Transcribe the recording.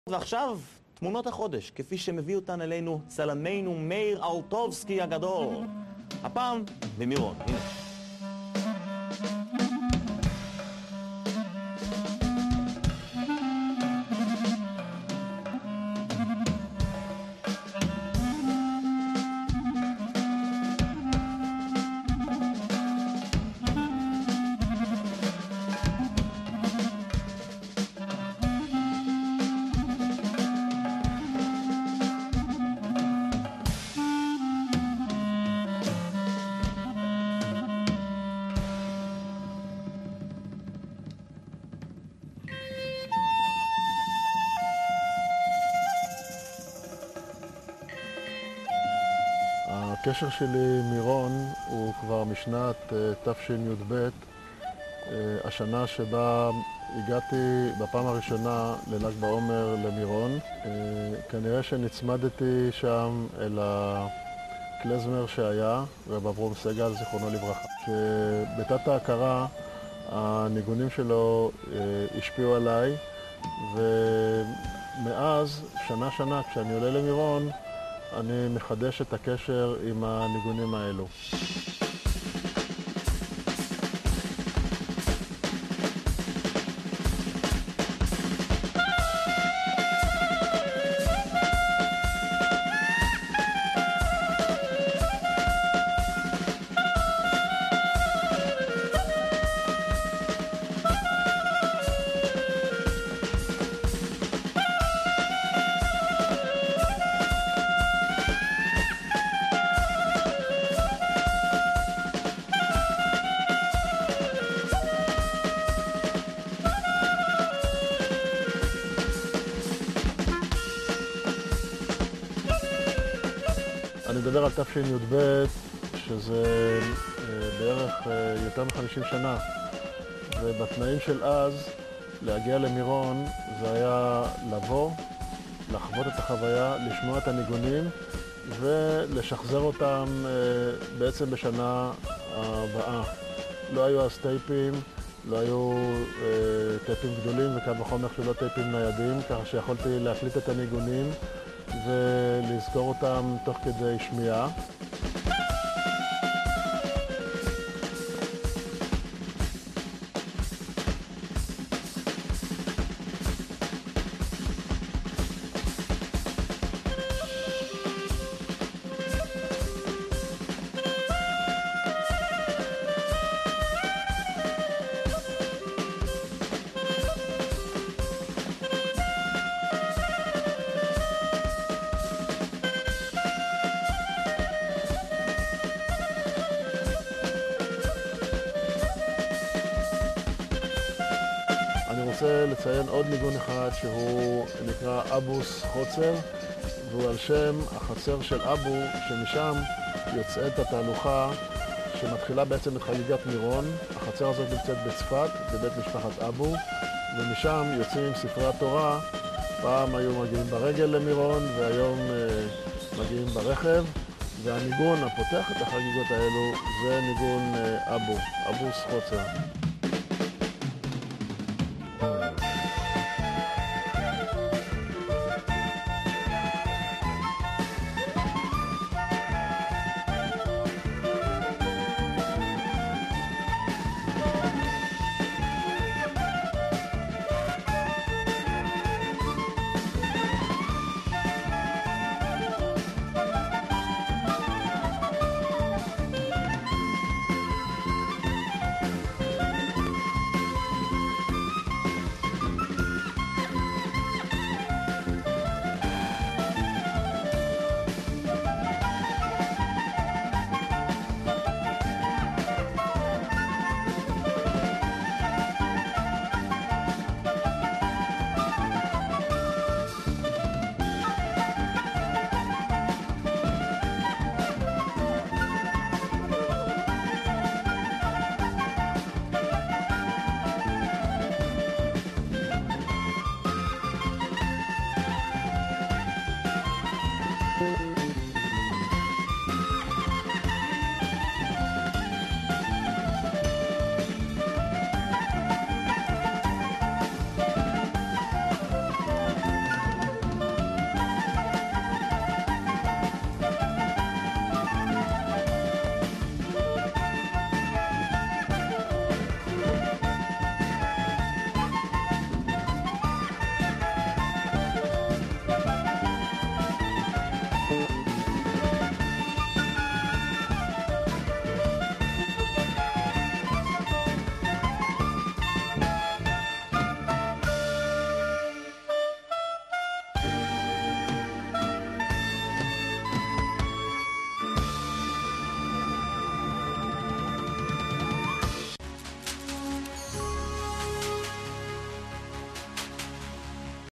ועכשיו, תמונות החודש, כפי שמביא אותן אלינו צלמנו מאיר אלטובסקי הגדול. הפעם במירון, הנה. הקשר שלי עם מירון הוא כבר משנת תשי"ב, השנה שבה הגעתי בפעם הראשונה לל"ג בעומר למירון. כנראה שנצמדתי שם אל הקלזמר שהיה, רב אברום סגל, זיכרונו לברכה. שבתת ההכרה הניגונים שלו השפיעו עליי, ומאז, שנה כשאני עולה למירון, אני מחדש את הקשר עם הניגונים האלו. אני מדבר על תשי"ב, שזה בערך יותר מ-50 שנה, ובתנאים של אז, להגיע למירון זה היה לבוא, לחוות את החוויה, לשמוע את הניגונים ולשחזר אותם בעצם בשנה הבאה. לא היו אז טייפים, לא היו טייפים גדולים וכאן וחומר שלא טייפים ניידים, ככה שיכולתי להקליט את הניגונים ולזכור אותם תוך כדי שמיעה. אני רוצה לציין עוד ניגון אחד שהוא נקרא אבוס חוצר, והוא על שם החצר של אבו, שמשם יוצאת התהלוכה שמתחילה בעצם את חגיגת מירון. החצר הזאת נמצאת בצפת, בבית משפחת אבו, ומשם יוצאים ספרי התורה. פעם היו מגיעים ברגל למירון והיום מגיעים ברכב, והניגון הפותח את החגיגות האלו זה ניגון אבו, אבוס חוצר.